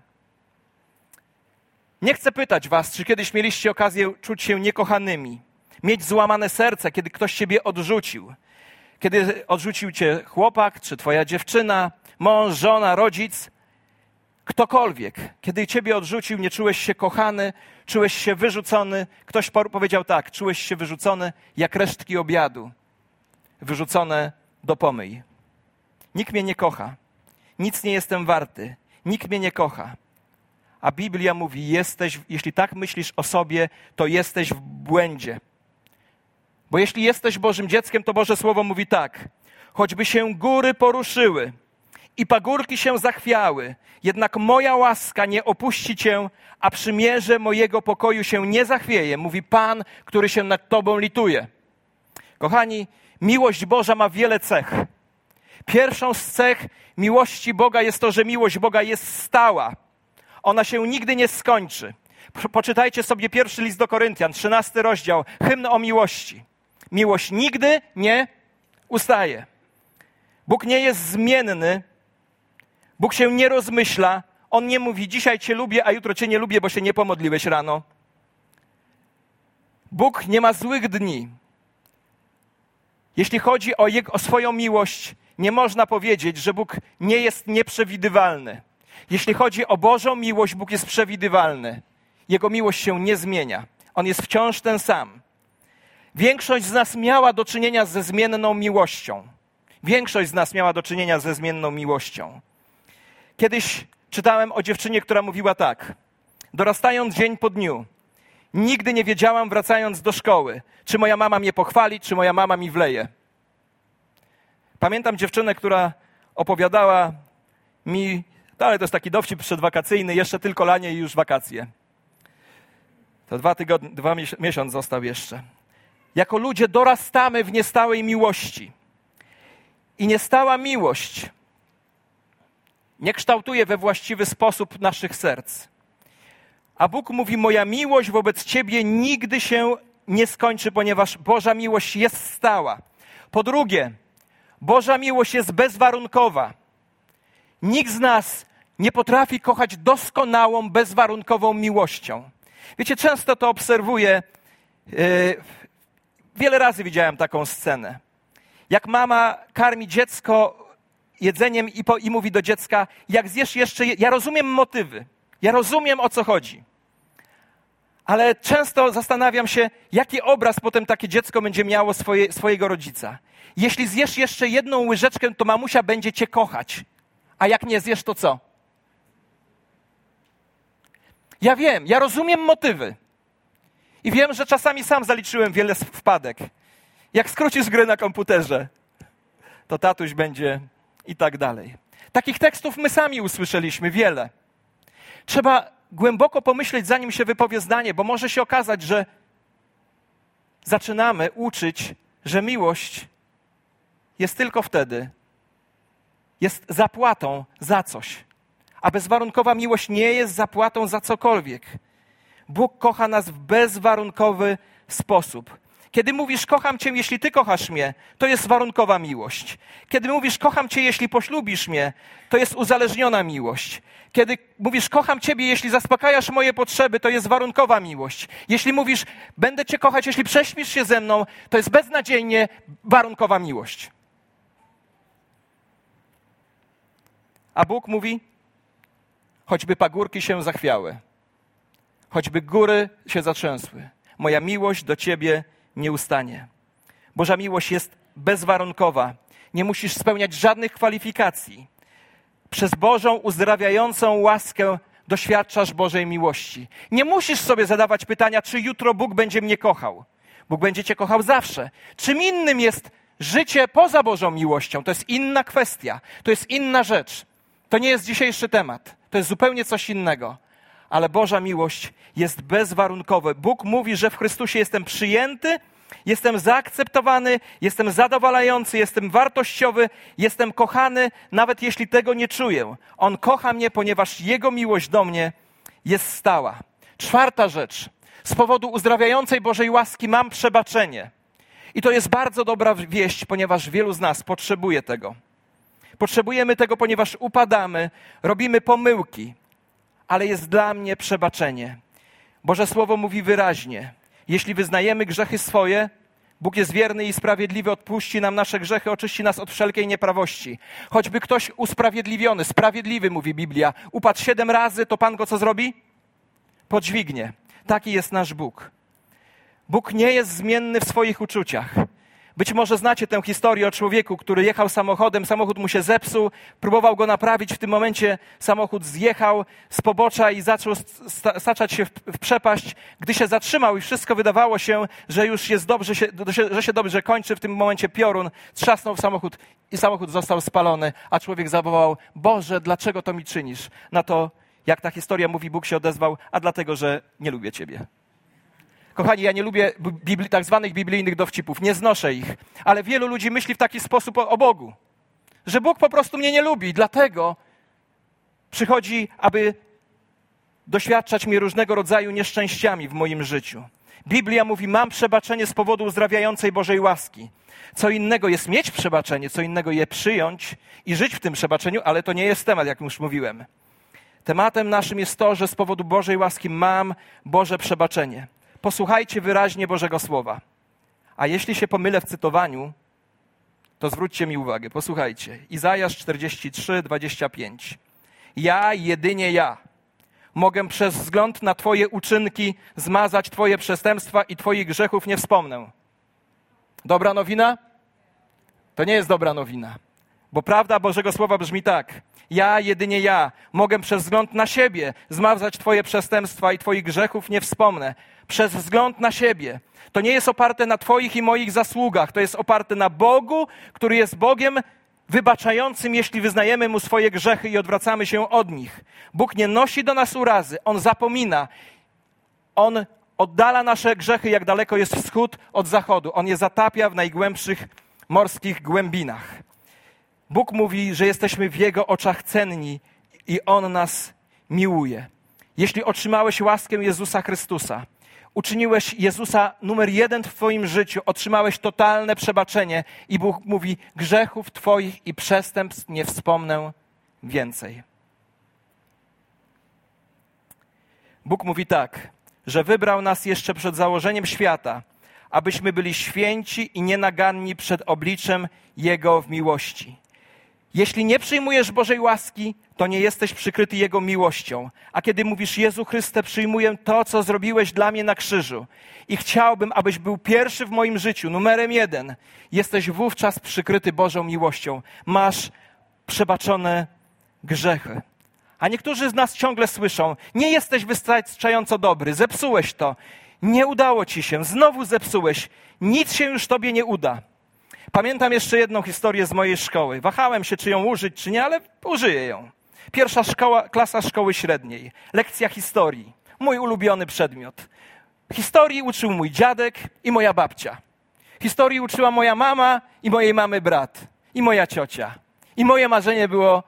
Nie chcę pytać was, czy kiedyś mieliście okazję czuć się niekochanymi, mieć złamane serce, kiedy ktoś ciebie odrzucił. Kiedy odrzucił cię chłopak, czy twoja dziewczyna, mąż, żona, rodzic, ktokolwiek. Kiedy ciebie odrzucił, nie czułeś się kochany, czułeś się wyrzucony. Ktoś powiedział tak, czułeś się wyrzucony jak resztki obiadu, wyrzucone do pomyj. Nikt mnie nie kocha, nic nie jestem warty, nikt mnie nie kocha. A Biblia mówi, jesteś, jeśli tak myślisz o sobie, to jesteś w błędzie. Bo jeśli jesteś Bożym dzieckiem, to Boże Słowo mówi tak, choćby się góry poruszyły i pagórki się zachwiały, jednak moja łaska nie opuści cię, a przymierze mojego pokoju się nie zachwieje, mówi Pan, który się nad tobą lituje. Kochani, miłość Boża ma wiele cech. Pierwszą z cech miłości Boga jest to, że miłość Boga jest stała. Ona się nigdy nie skończy. Poczytajcie sobie pierwszy list do Koryntian, trzynasty rozdział, hymn o miłości. Miłość nigdy nie ustaje. Bóg nie jest zmienny. Bóg się nie rozmyśla. On nie mówi, dzisiaj cię lubię, a jutro cię nie lubię, bo się nie pomodliłeś rano. Bóg nie ma złych dni. Jeśli chodzi o, jego, o swoją miłość, nie można powiedzieć, że Bóg nie jest nieprzewidywalny. Jeśli chodzi o Bożą miłość, Bóg jest przewidywalny. Jego miłość się nie zmienia. On jest wciąż ten sam. Większość z nas miała do czynienia ze zmienną miłością. Większość z nas miała do czynienia ze zmienną miłością. Kiedyś czytałem o dziewczynie, która mówiła tak. Dorastając dzień po dniu, nigdy nie wiedziałam, wracając do szkoły, czy moja mama mnie pochwali, czy moja mama mi wleje. Pamiętam dziewczynę, która opowiadała mi, ale to jest taki dowcip przedwakacyjny, jeszcze tylko lanie i już wakacje. To dwa tygodnie, dwa miesiąc został jeszcze. Jako ludzie dorastamy w niestałej miłości. I niestała miłość nie kształtuje we właściwy sposób naszych serc. A Bóg mówi, moja miłość wobec ciebie nigdy się nie skończy, ponieważ Boża miłość jest stała. Po drugie, Boża miłość jest bezwarunkowa. Nikt z nas nie potrafi kochać doskonałą, bezwarunkową miłością. Wiecie, często to obserwuję. Yy, wiele razy widziałem taką scenę. Jak mama karmi dziecko jedzeniem i, po, i mówi do dziecka, jak zjesz jeszcze... Je... Ja rozumiem motywy. Ja rozumiem, o co chodzi. Ale często zastanawiam się, jaki obraz potem takie dziecko będzie miało swoje, swojego rodzica. Jeśli zjesz jeszcze jedną łyżeczkę, to mamusia będzie cię kochać. A jak nie zjesz, to co? Ja wiem, ja rozumiem motywy. I wiem, że czasami sam zaliczyłem wiele wpadek. Jak skrócisz grę na komputerze, to tatuś będzie i tak dalej. Takich tekstów my sami usłyszeliśmy wiele. Trzeba głęboko pomyśleć, zanim się wypowie zdanie, bo może się okazać, że zaczynamy uczyć, że miłość jest tylko wtedy, jest zapłatą za coś. A bezwarunkowa miłość nie jest zapłatą za cokolwiek. Bóg kocha nas w bezwarunkowy sposób. Kiedy mówisz, kocham cię, jeśli ty kochasz mnie, to jest warunkowa miłość. Kiedy mówisz, kocham cię, jeśli poślubisz mnie, to jest uzależniona miłość. Kiedy mówisz, kocham ciebie, jeśli zaspokajasz moje potrzeby, to jest warunkowa miłość. Jeśli mówisz, będę cię kochać, jeśli prześpisz się ze mną, to jest beznadziejnie warunkowa miłość. A Bóg mówi, choćby pagórki się zachwiały, choćby góry się zatrzęsły, moja miłość do ciebie nie ustanie. Boża miłość jest bezwarunkowa. Nie musisz spełniać żadnych kwalifikacji. Przez Bożą uzdrawiającą łaskę doświadczasz Bożej miłości. Nie musisz sobie zadawać pytania, czy jutro Bóg będzie mnie kochał. Bóg będzie cię kochał zawsze. Czym innym jest życie poza Bożą miłością? To jest inna kwestia, to jest inna rzecz. To nie jest dzisiejszy temat, to jest zupełnie coś innego. Ale Boża miłość jest bezwarunkowa. Bóg mówi, że w Chrystusie jestem przyjęty, jestem zaakceptowany, jestem zadowalający, jestem wartościowy, jestem kochany, nawet jeśli tego nie czuję. On kocha mnie, ponieważ Jego miłość do mnie jest stała. Czwarta rzecz. Z powodu uzdrawiającej Bożej łaski mam przebaczenie. I to jest bardzo dobra wieść, ponieważ wielu z nas potrzebuje tego. Potrzebujemy tego, ponieważ upadamy, robimy pomyłki, ale jest dla mnie przebaczenie. Boże Słowo mówi wyraźnie, jeśli wyznajemy grzechy swoje, Bóg jest wierny i sprawiedliwy, odpuści nam nasze grzechy, oczyści nas od wszelkiej nieprawości. Choćby ktoś usprawiedliwiony, sprawiedliwy, mówi Biblia, upadł siedem razy, to Pan go co zrobi? Podźwignie. Taki jest nasz Bóg. Bóg nie jest zmienny w swoich uczuciach. Być może znacie tę historię o człowieku, który jechał samochodem, samochód mu się zepsuł, próbował go naprawić, w tym momencie samochód zjechał z pobocza i zaczął staczać się w, w przepaść. Gdy się zatrzymał i wszystko wydawało się, że już jest dobrze, się, że się dobrze kończy, w tym momencie piorun trzasnął w samochód i samochód został spalony, a człowiek zawołał: Boże, dlaczego to mi czynisz? Na to, jak ta historia mówi, Bóg się odezwał: a dlatego, że nie lubię ciebie. Kochani, ja nie lubię bibli, tak zwanych biblijnych dowcipów, nie znoszę ich, ale wielu ludzi myśli w taki sposób o, o Bogu, że Bóg po prostu mnie nie lubi, dlatego przychodzi, aby doświadczać mnie różnego rodzaju nieszczęściami w moim życiu. Biblia mówi: mam przebaczenie z powodu uzdrawiającej Bożej łaski. Co innego jest mieć przebaczenie, co innego je przyjąć i żyć w tym przebaczeniu, ale to nie jest temat, jak już mówiłem. Tematem naszym jest to, że z powodu Bożej łaski mam Boże przebaczenie. Posłuchajcie wyraźnie Bożego Słowa. A jeśli się pomylę w cytowaniu, to zwróćcie mi uwagę. Posłuchajcie. Izajasz czterdzieści trzy, dwadzieścia pięć. Ja, jedynie ja, mogę przez wzgląd na Twoje uczynki zmazać Twoje przestępstwa i Twoich grzechów nie wspomnę. Dobra nowina? To nie jest dobra nowina. Bo prawda Bożego Słowa brzmi tak. Ja, jedynie ja, mogę przez wzgląd na siebie zmazać Twoje przestępstwa i Twoich grzechów nie wspomnę. Przez wzgląd na siebie. To nie jest oparte na Twoich i moich zasługach. To jest oparte na Bogu, który jest Bogiem wybaczającym, jeśli wyznajemy Mu swoje grzechy i odwracamy się od nich. Bóg nie nosi do nas urazy. On zapomina. On oddala nasze grzechy, jak daleko jest wschód od zachodu. On je zatapia w najgłębszych morskich głębinach. Bóg mówi, że jesteśmy w Jego oczach cenni i On nas miłuje. Jeśli otrzymałeś łaskę Jezusa Chrystusa, uczyniłeś Jezusa numer jeden w Twoim życiu, otrzymałeś totalne przebaczenie i Bóg mówi: grzechów Twoich i przestępstw nie wspomnę więcej. Bóg mówi tak, że wybrał nas jeszcze przed założeniem świata, abyśmy byli święci i nienaganni przed obliczem Jego w miłości. Jeśli nie przyjmujesz Bożej łaski, to nie jesteś przykryty Jego miłością. A kiedy mówisz: Jezu Chryste, przyjmuję to, co zrobiłeś dla mnie na krzyżu i chciałbym, abyś był pierwszy w moim życiu, numerem jeden, jesteś wówczas przykryty Bożą miłością. Masz przebaczone grzechy. A niektórzy z nas ciągle słyszą: nie jesteś wystarczająco dobry, zepsułeś to, nie udało ci się, znowu zepsułeś, nic się już tobie nie uda. Pamiętam jeszcze jedną historię z mojej szkoły. Wahałem się, czy ją użyć, czy nie, ale użyję ją. Pierwsza szkoła, klasa szkoły średniej. Lekcja historii. Mój ulubiony przedmiot. Historii uczył mój dziadek i moja babcia. Historii uczyła moja mama i mojej mamy brat. I moja ciocia. I moje marzenie było...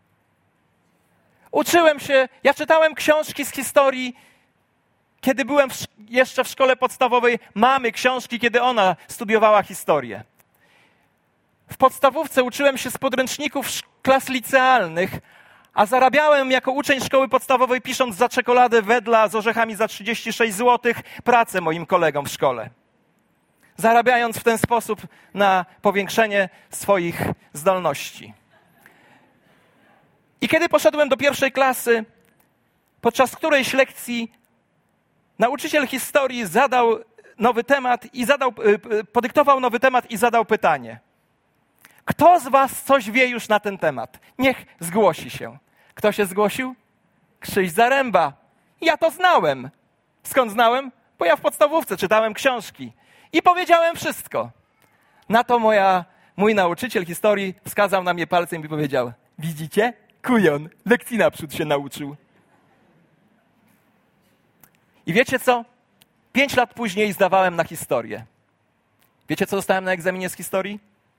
Uczyłem się, ja czytałem książki z historii, kiedy byłem w, jeszcze w szkole podstawowej, mamy książki, kiedy ona studiowała historię. W podstawówce uczyłem się z podręczników klas licealnych, a zarabiałem jako uczeń szkoły podstawowej, pisząc za czekoladę Wedla z orzechami za trzydzieści sześć złotych, pracę moim kolegom w szkole. Zarabiając w ten sposób na powiększenie swoich zdolności. I kiedy poszedłem do pierwszej klasy, podczas którejś lekcji nauczyciel historii zadał nowy temat i zadał, podyktował nowy temat i zadał pytanie. Kto z was coś wie już na ten temat? Niech zgłosi się. Kto się zgłosił? Krzyś Zaręba. Ja to znałem. Skąd znałem? Bo ja w podstawówce czytałem książki. I powiedziałem wszystko. Na to moja, mój nauczyciel historii wskazał na mnie palcem i powiedział: widzicie? Kujon, lekcji naprzód się nauczył. I wiecie co? Pięć lat później zdawałem na historię. Wiecie, co dostałem na egzaminie z historii?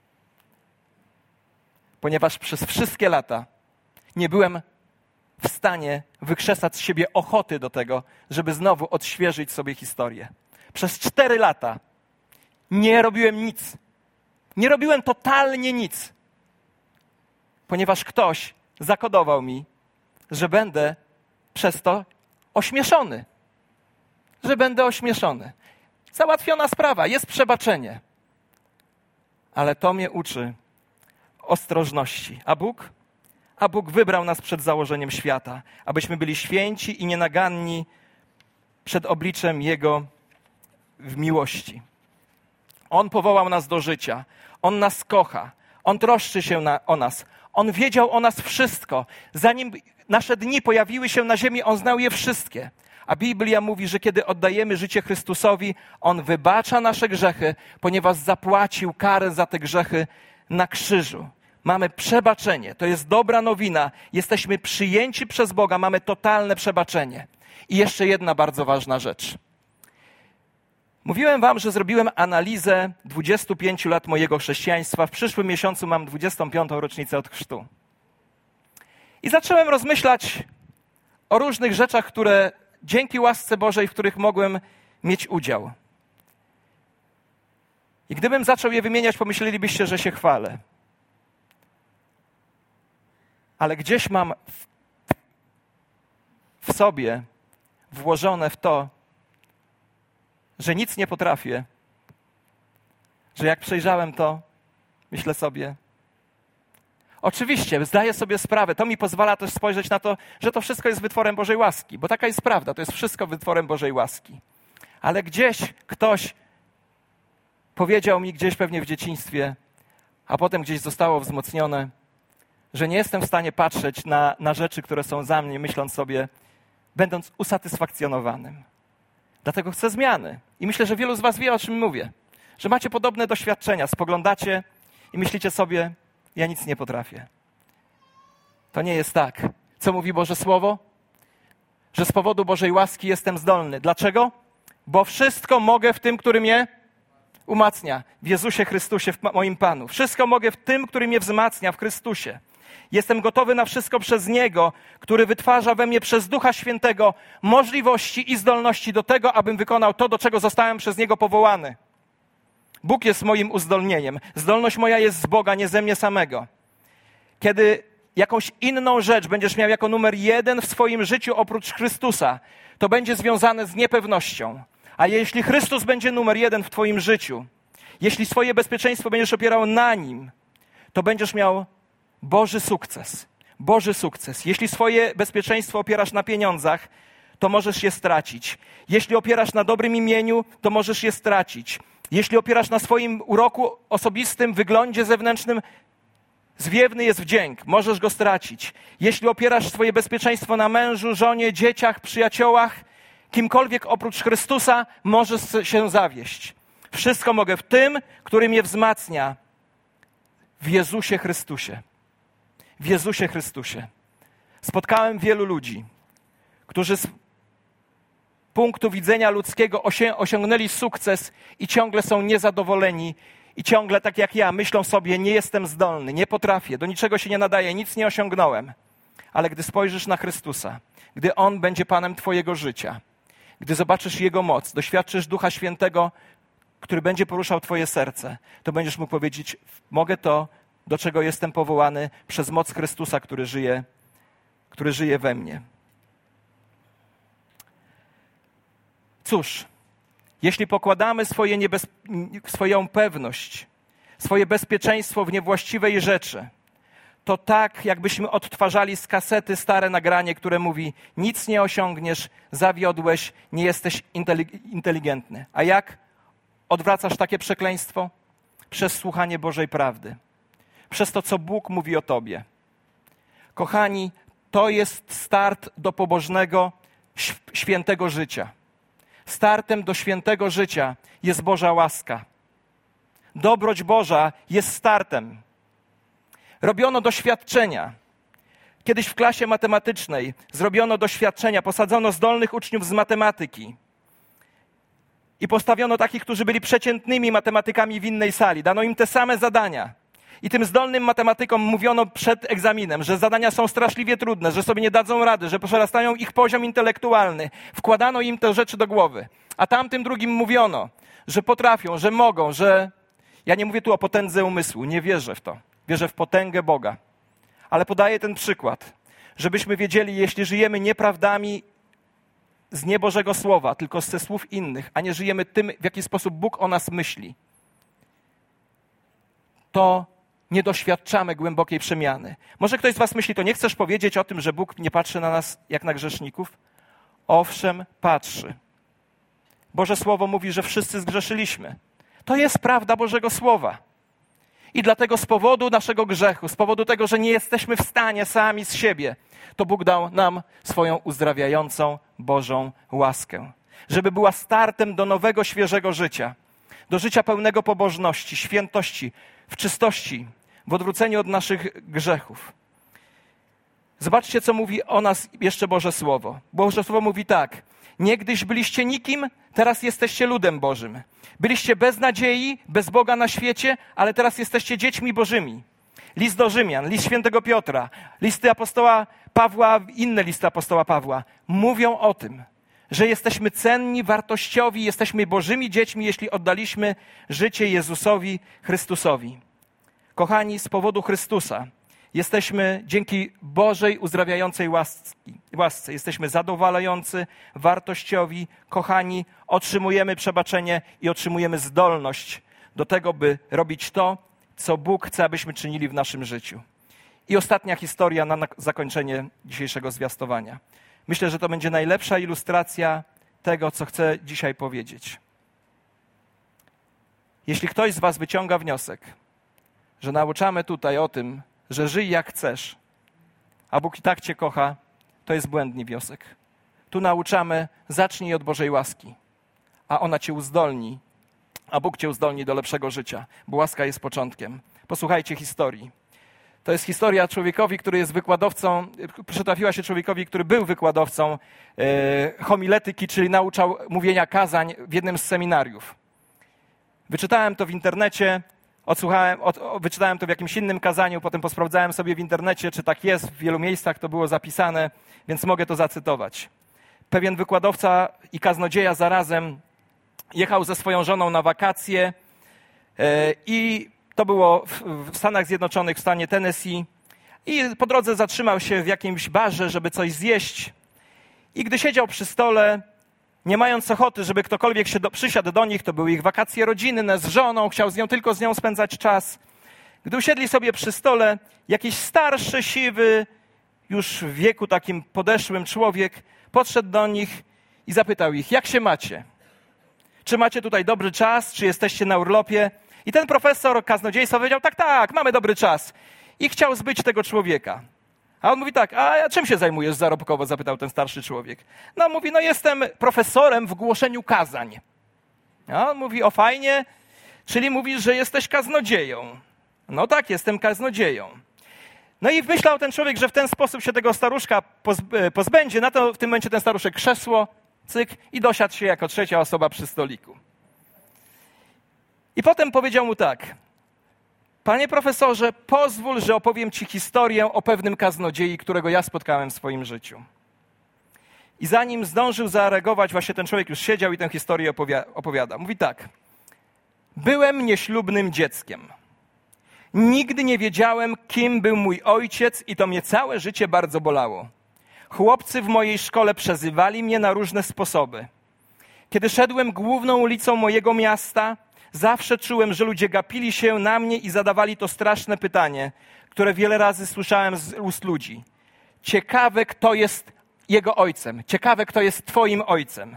Ponieważ przez wszystkie lata nie byłem w stanie wykrzesać z siebie ochoty do tego, żeby znowu odświeżyć sobie historię. Przez cztery lata nie robiłem nic. Nie robiłem totalnie nic. Ponieważ ktoś zakodował mi, że będę przez to ośmieszony. Że będę ośmieszony. Załatwiona sprawa, jest przebaczenie. Ale to mnie uczy ostrożności. A Bóg? A Bóg wybrał nas przed założeniem świata, abyśmy byli święci i nienaganni przed obliczem Jego w miłości. On powołał nas do życia. On nas kocha. On troszczy się na, o nas. On wiedział o nas wszystko. Zanim nasze dni pojawiły się na ziemi, On znał je wszystkie. A Biblia mówi, że kiedy oddajemy życie Chrystusowi, On wybacza nasze grzechy, ponieważ zapłacił karę za te grzechy na krzyżu. Mamy przebaczenie. To jest dobra nowina. Jesteśmy przyjęci przez Boga. Mamy totalne przebaczenie. I jeszcze jedna bardzo ważna rzecz. Mówiłem wam, że zrobiłem analizę dwudziestu pięciu lat mojego chrześcijaństwa. W przyszłym miesiącu mam dwudziestą piątą rocznicę od chrztu. I zacząłem rozmyślać o różnych rzeczach, które dzięki łasce Bożej, w których mogłem mieć udział. I gdybym zaczął je wymieniać, pomyślelibyście, że się chwalę. Ale gdzieś mam w, w sobie włożone w to, że nic nie potrafię, że jak przejrzałem to, myślę sobie, oczywiście, zdaję sobie sprawę, to mi pozwala też spojrzeć na to, że to wszystko jest wytworem Bożej łaski, bo taka jest prawda, to jest wszystko wytworem Bożej łaski. Ale gdzieś ktoś powiedział mi gdzieś pewnie w dzieciństwie, a potem gdzieś zostało wzmocnione, że nie jestem w stanie patrzeć na, na rzeczy, które są za mnie, myśląc sobie, będąc usatysfakcjonowanym. Dlatego chcę zmiany. I myślę, że wielu z was wie, o czym mówię. Że macie podobne doświadczenia, spoglądacie i myślicie sobie, ja nic nie potrafię. To nie jest tak. Co mówi Boże Słowo? Że z powodu Bożej łaski jestem zdolny. Dlaczego? Bo wszystko mogę w tym, który mnie umacnia. W Jezusie Chrystusie, w moim Panu. Wszystko mogę w tym, który mnie wzmacnia, w Chrystusie. Jestem gotowy na wszystko przez Niego, który wytwarza we mnie przez Ducha Świętego możliwości i zdolności do tego, abym wykonał to, do czego zostałem przez Niego powołany. Bóg jest moim uzdolnieniem. Zdolność moja jest z Boga, nie ze mnie samego. Kiedy jakąś inną rzecz będziesz miał jako numer jeden w swoim życiu oprócz Chrystusa, to będzie związane z niepewnością. A jeśli Chrystus będzie numer jeden w twoim życiu, jeśli swoje bezpieczeństwo będziesz opierał na Nim, to będziesz miał Boży sukces. Boży sukces. Jeśli swoje bezpieczeństwo opierasz na pieniądzach, to możesz je stracić. Jeśli opierasz na dobrym imieniu, to możesz je stracić. Jeśli opierasz na swoim uroku osobistym, wyglądzie zewnętrznym, zwiewny jest wdzięk, możesz go stracić. Jeśli opierasz swoje bezpieczeństwo na mężu, żonie, dzieciach, przyjaciołach, kimkolwiek oprócz Chrystusa, możesz się zawieść. Wszystko mogę w tym, który mnie wzmacnia, w Jezusie Chrystusie. W Jezusie Chrystusie. Spotkałem wielu ludzi, którzy z punktu widzenia ludzkiego osiągnęli sukces i ciągle są niezadowoleni i ciągle, tak jak ja, myślą sobie, nie jestem zdolny, nie potrafię, do niczego się nie nadaję, nic nie osiągnąłem. Ale gdy spojrzysz na Chrystusa, gdy On będzie Panem twojego życia, gdy zobaczysz Jego moc, doświadczysz Ducha Świętego, który będzie poruszał twoje serce, to będziesz mógł powiedzieć, mogę to, do czego jestem powołany przez moc Chrystusa, który żyje, który żyje we mnie. Cóż, jeśli pokładamy swoje niebez... swoją pewność, swoje bezpieczeństwo w niewłaściwej rzeczy, to tak, jakbyśmy odtwarzali z kasety stare nagranie, które mówi, nic nie osiągniesz, zawiodłeś, nie jesteś inteligentny. A jak odwracasz takie przekleństwo? Przez słuchanie Bożej prawdy. Przez to, co Bóg mówi o tobie. Kochani, to jest start do pobożnego, świętego życia. Startem do świętego życia jest Boża łaska. Dobroć Boża jest startem. Robiono doświadczenia. Kiedyś w klasie matematycznej zrobiono doświadczenia, posadzono zdolnych uczniów z matematyki i postawiono takich, którzy byli przeciętnymi matematykami w innej sali. Dano im te same zadania. I tym zdolnym matematykom mówiono przed egzaminem, że zadania są straszliwie trudne, że sobie nie dadzą rady, że przerastają ich poziom intelektualny. Wkładano im te rzeczy do głowy. A tamtym drugim mówiono, że potrafią, że mogą, że... Ja nie mówię tu o potędze umysłu, nie wierzę w to. Wierzę w potęgę Boga. Ale podaję ten przykład, żebyśmy wiedzieli, jeśli żyjemy nieprawdami z niebożego słowa, tylko ze słów innych, a nie żyjemy tym, w jaki sposób Bóg o nas myśli, to nie doświadczamy głębokiej przemiany. Może ktoś z was myśli, to nie chcesz powiedzieć o tym, że Bóg nie patrzy na nas jak na grzeszników? Owszem, patrzy. Boże Słowo mówi, że wszyscy zgrzeszyliśmy. To jest prawda Bożego Słowa. I dlatego z powodu naszego grzechu, z powodu tego, że nie jesteśmy w stanie sami z siebie, to Bóg dał nam swoją uzdrawiającą Bożą łaskę. Żeby była startem do nowego, świeżego życia. Do życia pełnego pobożności, świętości, w czystości, w odwróceniu od naszych grzechów. Zobaczcie, co mówi o nas jeszcze Boże Słowo. Boże Słowo mówi tak. Niegdyś byliście nikim, teraz jesteście ludem Bożym. Byliście bez nadziei, bez Boga na świecie, ale teraz jesteście dziećmi Bożymi. List do Rzymian, list świętego Piotra, listy apostoła Pawła, inne listy apostoła Pawła mówią o tym, że jesteśmy cenni, wartościowi, jesteśmy Bożymi dziećmi, jeśli oddaliśmy życie Jezusowi Chrystusowi. Kochani, z powodu Chrystusa jesteśmy dzięki Bożej uzdrawiającej łaski, łasce. Jesteśmy zadowalający, wartościowi, kochani, otrzymujemy przebaczenie i otrzymujemy zdolność do tego, by robić to, co Bóg chce, abyśmy czynili w naszym życiu. I ostatnia historia na zakończenie dzisiejszego zwiastowania. Myślę, że to będzie najlepsza ilustracja tego, co chcę dzisiaj powiedzieć. Jeśli ktoś z was wyciąga wniosek, że nauczamy tutaj o tym, że żyj jak chcesz, a Bóg i tak cię kocha, to jest błędny wniosek. Tu nauczamy, zacznij od Bożej łaski, a ona cię uzdolni, a Bóg cię uzdolni do lepszego życia, bo łaska jest początkiem. Posłuchajcie historii. To jest historia człowiekowi, który jest wykładowcą, przytrafiła się człowiekowi, który był wykładowcą e, homiletyki, czyli nauczał mówienia kazań w jednym z seminariów. Wyczytałem to w internecie, odsłuchałem, od, wyczytałem to w jakimś innym kazaniu, potem posprawdzałem sobie w internecie, czy tak jest, w wielu miejscach to było zapisane, więc mogę to zacytować. Pewien wykładowca i kaznodzieja zarazem jechał ze swoją żoną na wakacje e, i to było w, w Stanach Zjednoczonych, w stanie Tennessee i po drodze zatrzymał się w jakimś barze, żeby coś zjeść i gdy siedział przy stole, nie mając ochoty, żeby ktokolwiek się do, przysiadł do nich, to były ich wakacje rodzinne z żoną, chciał z nią tylko z nią spędzać czas. Gdy usiedli sobie przy stole, jakiś starszy, siwy, już w wieku takim podeszłym człowiek podszedł do nich i zapytał ich, jak się macie? Czy macie tutaj dobry czas? Czy jesteście na urlopie? I ten profesor kaznodziejstwa powiedział, tak, tak, mamy dobry czas. I chciał zbyć tego człowieka. A on mówi tak, a czym się zajmujesz zarobkowo? Zapytał ten starszy człowiek. No on mówi, no jestem profesorem w głoszeniu kazań. A on mówi, o fajnie, czyli mówisz, że jesteś kaznodzieją. No tak, jestem kaznodzieją. No i myślał ten człowiek, że w ten sposób się tego staruszka pozbędzie. Na to w tym momencie ten staruszek krzesło, cyk, i dosiadł się jako trzecia osoba przy stoliku. I potem powiedział mu tak, panie profesorze, pozwól, że opowiem ci historię o pewnym kaznodziei, którego ja spotkałem w swoim życiu. I zanim zdążył zareagować, właśnie ten człowiek już siedział i tę historię opowiada. Mówi tak, byłem nieślubnym dzieckiem. Nigdy nie wiedziałem, kim był mój ojciec i to mnie całe życie bardzo bolało. Chłopcy w mojej szkole przezywali mnie na różne sposoby. Kiedy szedłem główną ulicą mojego miasta, zawsze czułem, że ludzie gapili się na mnie i zadawali to straszne pytanie, które wiele razy słyszałem z ust ludzi. Ciekawe, kto jest jego ojcem. Ciekawe, kto jest twoim ojcem.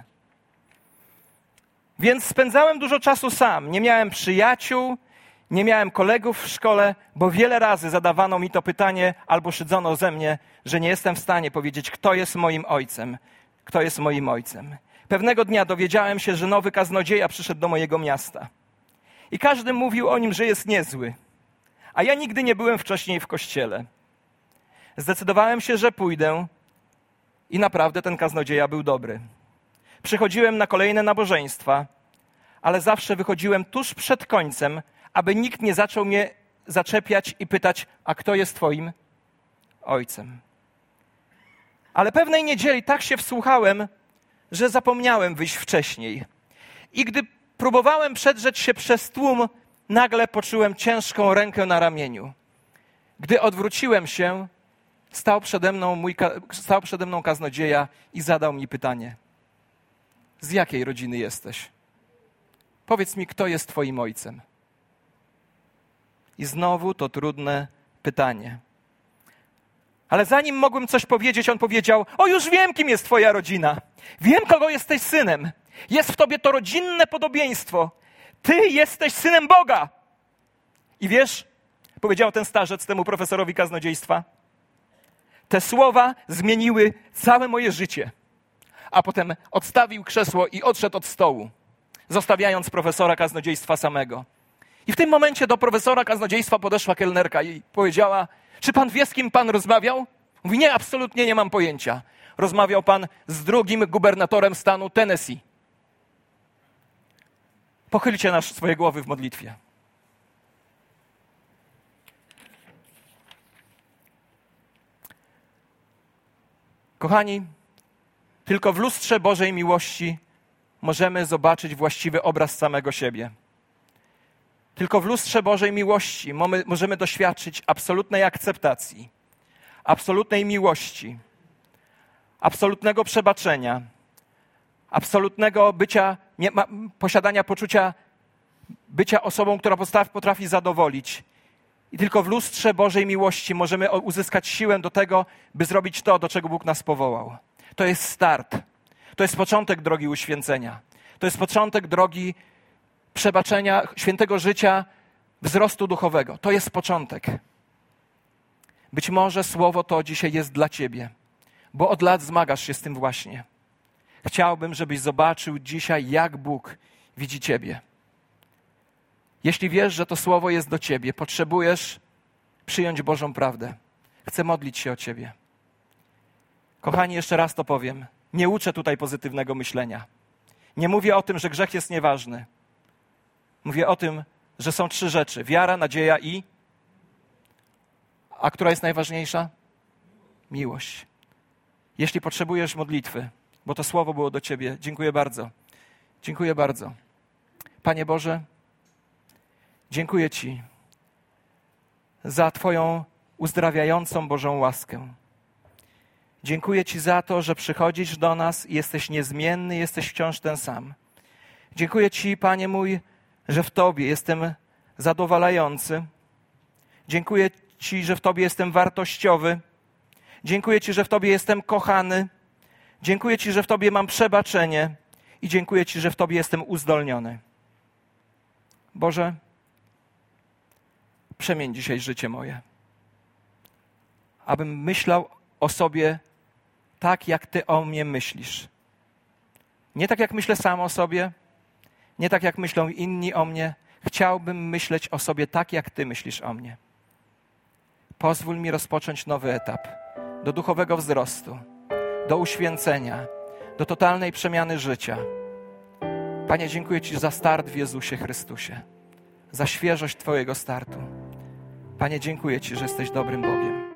Więc spędzałem dużo czasu sam. Nie miałem przyjaciół, nie miałem kolegów w szkole, bo wiele razy zadawano mi to pytanie albo szydzono ze mnie, że nie jestem w stanie powiedzieć, kto jest moim ojcem. Kto jest moim ojcem. Pewnego dnia dowiedziałem się, że nowy kaznodzieja przyszedł do mojego miasta. I każdy mówił o nim, że jest niezły. A ja nigdy nie byłem wcześniej w kościele. Zdecydowałem się, że pójdę i naprawdę ten kaznodzieja był dobry. Przychodziłem na kolejne nabożeństwa, ale zawsze wychodziłem tuż przed końcem, aby nikt nie zaczął mnie zaczepiać i pytać, a kto jest twoim ojcem? Ale pewnej niedzieli tak się wsłuchałem, że zapomniałem wyjść wcześniej. I gdy próbowałem przedrzeć się przez tłum, nagle poczułem ciężką rękę na ramieniu. Gdy odwróciłem się, stał przede mną, mój, stał przede mną kaznodzieja i zadał mi pytanie. Z jakiej rodziny jesteś? Powiedz mi, kto jest twoim ojcem? I znowu to trudne pytanie. Ale zanim mogłem coś powiedzieć, on powiedział, o już wiem, kim jest twoja rodzina. Wiem, kogo jesteś synem. Jest w tobie to rodzinne podobieństwo. Ty jesteś synem Boga. I wiesz, powiedział ten starzec temu profesorowi kaznodziejstwa, te słowa zmieniły całe moje życie. A potem odstawił krzesło i odszedł od stołu, zostawiając profesora kaznodziejstwa samego. I w tym momencie do profesora kaznodziejstwa podeszła kelnerka i powiedziała, czy pan wie, z kim pan rozmawiał? Mówi, nie, absolutnie nie mam pojęcia. Rozmawiał pan z drugim gubernatorem stanu Tennessee. Pochylcie na swoje głowy w modlitwie. Kochani, tylko w lustrze Bożej miłości możemy zobaczyć właściwy obraz samego siebie. Tylko w lustrze Bożej miłości możemy doświadczyć absolutnej akceptacji, absolutnej miłości, absolutnego przebaczenia, absolutnego bycia, nie, ma, posiadania poczucia bycia osobą, która potrafi zadowolić. I tylko w lustrze Bożej miłości możemy uzyskać siłę do tego, by zrobić to, do czego Bóg nas powołał. To jest start. To jest początek drogi uświęcenia. To jest początek drogi przebaczenia, świętego życia, wzrostu duchowego. To jest początek. Być może słowo to dzisiaj jest dla ciebie, bo od lat zmagasz się z tym właśnie. Chciałbym, żebyś zobaczył dzisiaj, jak Bóg widzi ciebie. Jeśli wiesz, że to słowo jest do ciebie, potrzebujesz przyjąć Bożą prawdę. Chcę modlić się o ciebie. Kochani, jeszcze raz to powiem. Nie uczę tutaj pozytywnego myślenia. Nie mówię o tym, że grzech jest nieważny. Mówię o tym, że są trzy rzeczy. Wiara, nadzieja i... A która jest najważniejsza? Miłość. Jeśli potrzebujesz modlitwy, bo to słowo było do ciebie, dziękuję bardzo. Dziękuję bardzo. Panie Boże, dziękuję Ci za Twoją uzdrawiającą Bożą łaskę. Dziękuję Ci za to, że przychodzisz do nas i jesteś niezmienny, jesteś wciąż ten sam. Dziękuję Ci, Panie mój, że w Tobie jestem zadowalający. Dziękuję Ci, że w Tobie jestem wartościowy. Dziękuję Ci, że w Tobie jestem kochany. Dziękuję Ci, że w Tobie mam przebaczenie. I dziękuję Ci, że w Tobie jestem uzdolniony. Boże, przemień dzisiaj życie moje, abym myślał o sobie tak, jak Ty o mnie myślisz. Nie tak, jak myślę sam o sobie, nie tak, jak myślą inni o mnie. Chciałbym myśleć o sobie tak, jak Ty myślisz o mnie. Pozwól mi rozpocząć nowy etap do duchowego wzrostu, do uświęcenia, do totalnej przemiany życia. Panie, dziękuję Ci za start w Jezusie Chrystusie, za świeżość Twojego startu. Panie, dziękuję Ci, że jesteś dobrym Bogiem.